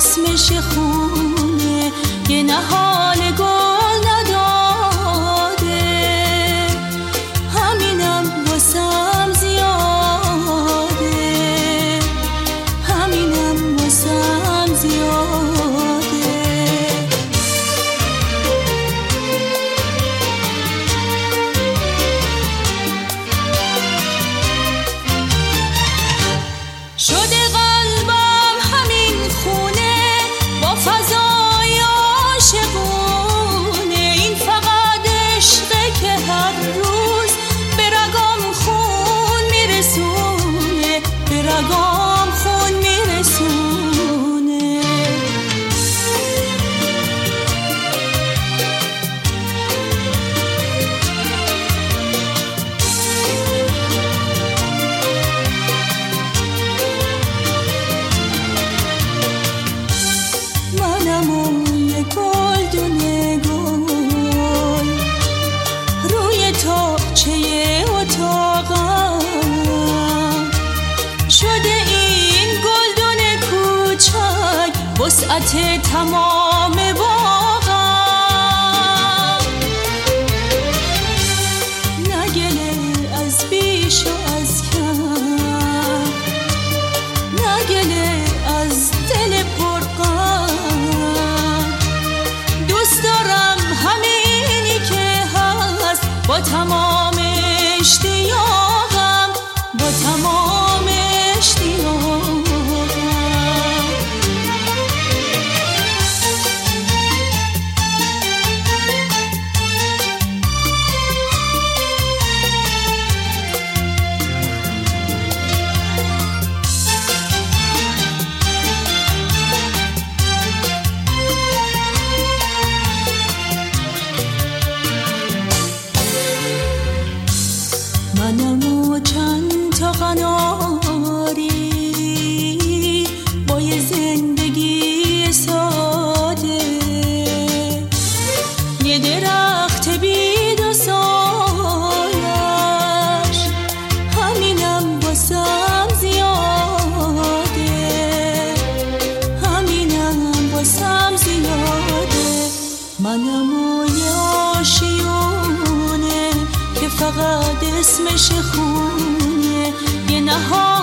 اسمش خونه، یه نهال گل نداده، همینم واسم زیاده، همینم واسم زیاده. شده قلبم همین خونه با فضای عاشقونه، این فقط عشقه که هر روز به رگام خون میرسونه، به رگام خون میرسونه. منم یه گلدون گل روی تاقچه اتاقم، شده این گلدون کوچک وسعت تمام باغم. نگله از بیش و از کم، نگله از دل پرغم، دوست دارم همینی که هست با تمام اشتیاقم، با تمام اشتیاقم. منم و چند تا قناری با یه زندگی ساده، یه درخت بید و سایش، همینم واسم زیاده، همینم واسم زیاده. منم و یه آشیونه که فقط اسمش خونه، یه نهال